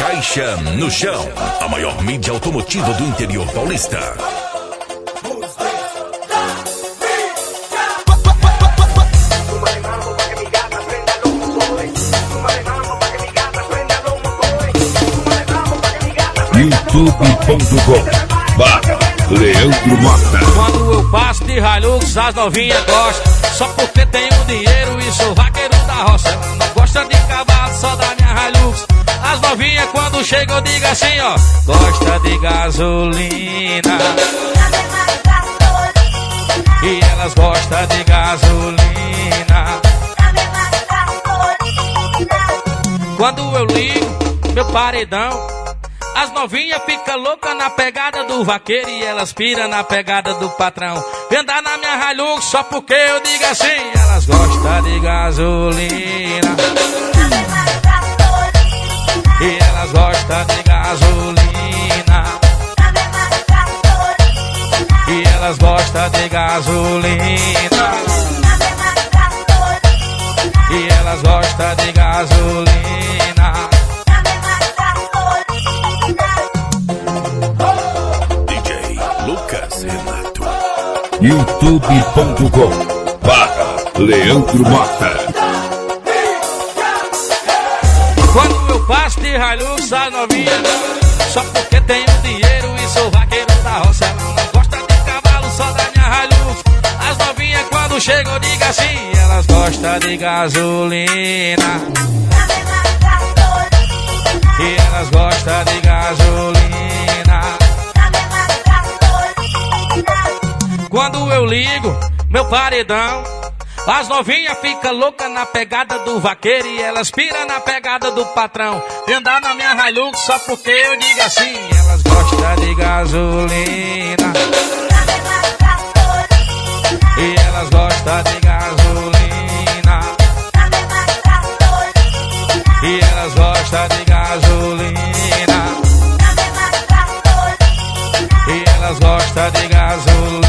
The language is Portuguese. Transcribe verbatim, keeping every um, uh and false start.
Caixa no Chão, a maior mídia automotiva do interior paulista. youtube ponto com barra Leandro Mota. Quando eu passo de Hilux, as novinhas gostam. Só porque tenho dinheiro e sou vaqueiro da roça. Ela não gosta de cavalo, só da minha Hilux. As novinhas quando chegam eu digo assim, ó: gosta de gasolina. E elas gostam de gasolina. Quando eu ligo meu paredão, as novinhas ficam loucas na pegada do vaqueiro e elas piram na pegada do patrão. Vem andar na minha Hilux só porque eu digo assim, elas gostam de gasolina. E elas gostam de gasolina. E elas gostam de gasolina. E elas gostam de gasolina. youtube ponto com barra Leandro Mota. Quando eu passo de Hilux, as novinhas só porque tenho dinheiro e sou vaqueiro da roça. Ela não gosta de cavalo, só da minha Hilux. As novinhas quando chegam eu digo assim, elas gostam de gasolina. E elas gostam de gasolina. Quando eu ligo meu paredão, as novinhas ficam loucas na pegada do vaqueiro e elas piram na pegada do patrão. Vem andar na minha Hilux só porque eu digo assim, elas gostam de gasolina. E elas gostam de gasolina. E elas gostam de gasolina. E elas gostam de gasolina.